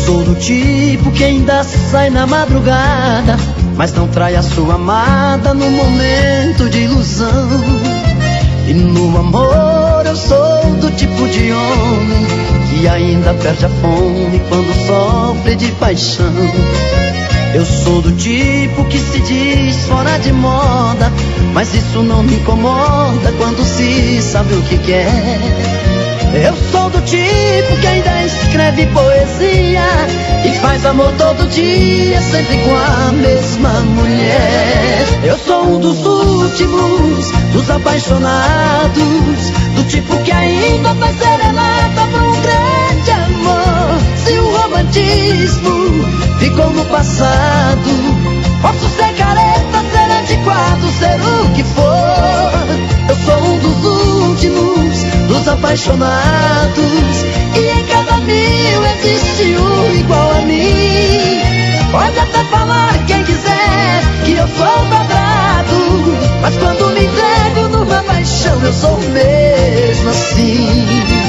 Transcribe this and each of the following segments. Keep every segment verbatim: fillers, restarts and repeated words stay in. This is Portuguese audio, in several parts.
sou do tipo que ainda sai na madrugada, mas não trai a sua amada no momento de ilusão. E no amor eu sou do tipo de homem que ainda perde a fome quando sofre de paixão. Eu sou do tipo que se diz fora de moda, mas isso não me incomoda quando se sabe o que quer. Eu sou do tipo que ainda escreve poesia e faz amor todo dia, sempre com a mesma mulher. Eu sou um dos últimos, dos apaixonados, do tipo que ainda faz serenata pra um grande amor. Se o romantismo ficou no passado, posso ser careta, ser antiquado, ser o que for. Eu sou um dos últimos, dos apaixonados, e em cada mil existe um igual a mim. Pode até falar quem quiser que eu sou quadrado, mas quando me entrego numa paixão eu sou mesmo assim.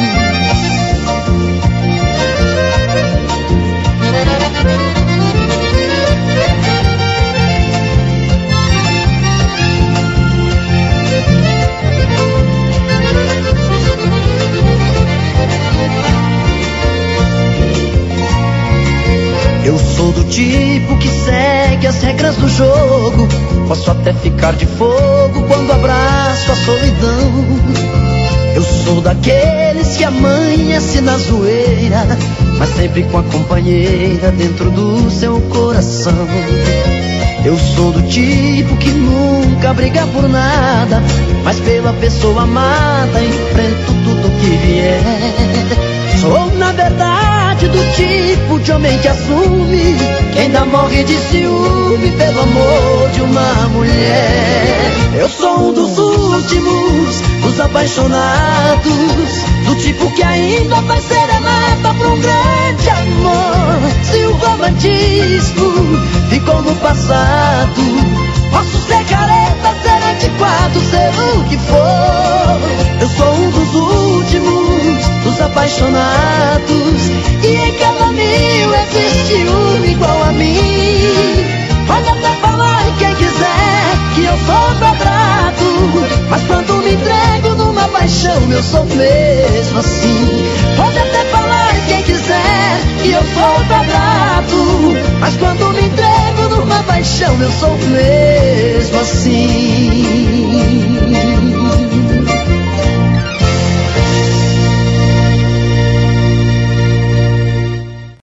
Eu sou do tipo que segue as regras do jogo, posso até ficar de fogo quando abraço a solidão. Eu sou daqueles que amanhece na zoeira, mas sempre com a companheira dentro do seu coração. Eu sou do tipo que nunca briga por nada, mas pela pessoa amada enfrento tudo que vier. Sou na verdade do tipo de homem que assume, que ainda morre de ciúme pelo amor de uma mulher. Eu sou um dos últimos, dos apaixonados, do tipo que ainda faz serenata pra um grande amor. Se o romantismo ficou no passado, posso ser careta, ser antiquado, ser o que for. Eu sou um dos últimos, dos apaixonados, e em cada mil existe um igual a mim. Pode até falar quem quiser que eu sou quadrado, mas quando me entrego numa paixão eu sou mesmo assim. Pode até falar quem quiser que eu sou quadrado, mas quando me entrego numa paixão eu sou mesmo assim.